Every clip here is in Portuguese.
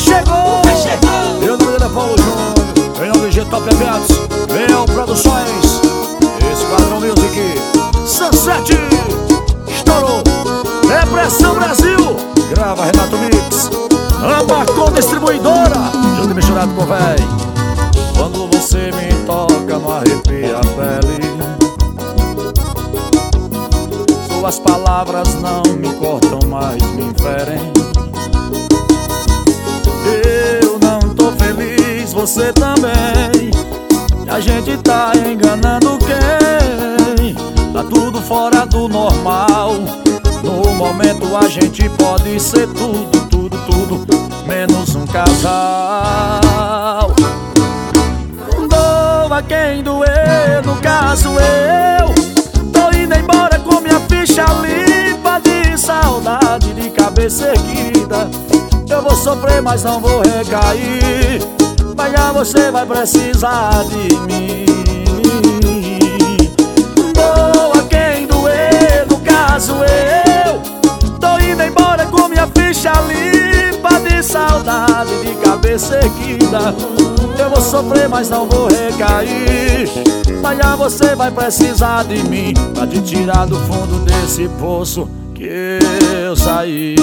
chegou. E o nome dele é Paulo Júnior. Em nome de Top Eventos, Leão Produções, Esquadrão Music, Sunset, estourou. Repressão Brasil, grava Renato Mix. Ambacom Distribuidora, junto e misturado com véi. Quando você me toca, não arrepia a pele. Suas palavras não me cortam, mas me ferem. Eu não tô feliz, você também. E a gente tá enganando quem? Tá tudo fora do normal. No momento a gente pode ser tudo, tudo, tudo, menos um casal. Doa quem doer, no caso eu. Tô indo embora com minha ficha limpa de saudade, de cabeça erguida. Eu vou sofrer, mas não vou recair. Mas já você vai precisar de mim. Doa quem doer, no caso eu. Tô indo embora com minha ficha limpa de saudade, de cabeça erguida. Eu vou sofrer, mas não vou recair. Mas já você vai precisar de mim pra te tirar do fundo desse poço que eu saí.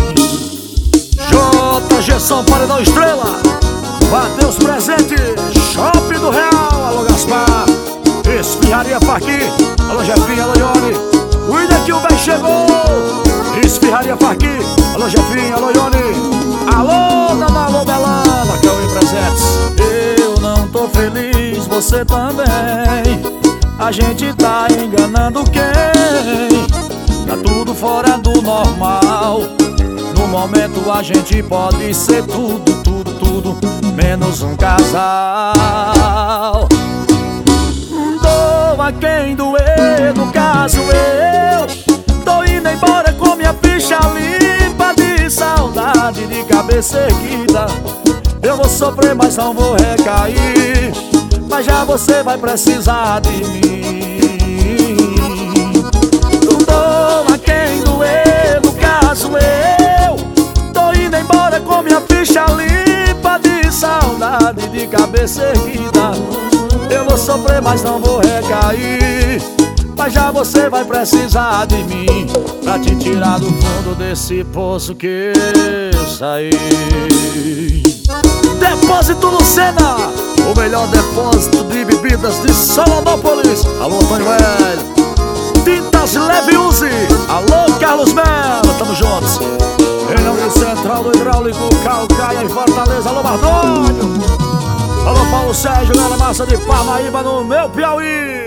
JG São Paredão Estrela, Mateus Presente, Shopping do Real, alô Gaspar, Esfirraria Farqui, alô Jefinho, alô Ione, cuida que o véi chegou. Esfirraria Farqui, alô Jefinho, alô Ione, alô Dona Lobelana, que é o Presentes. Eu não tô feliz, você também. A gente tá enganando quem? Tá tudo fora do normal. No momento a gente pode ser tudo, tudo, tudo, menos um casal. Doa quem doer, no caso eu. Tô indo embora com minha ficha limpa de saudade, de cabeça erguida. Eu vou sofrer, mas não vou recair. Mas já você vai precisar de mim. Doa quem doer, no caso eu. Tô indo embora com minha ficha limpa de saudade, de cabeça erguida. Eu vou sofrer, mas não vou recair. Mas já você vai precisar de mim pra te tirar do fundo desse poço que eu saí. Depósito Lucena, o melhor depósito de bebidas de Salonópolis. Alô Antônio Velho, Tintas Leve Use, alô Carlos Melo, tamo juntos. Em nome de Central do Hidráulico, Calcaia e Fortaleza, alô Mardônio. Alô Paulo Sérgio, galera massa de Parnaíba, no meu Piauí.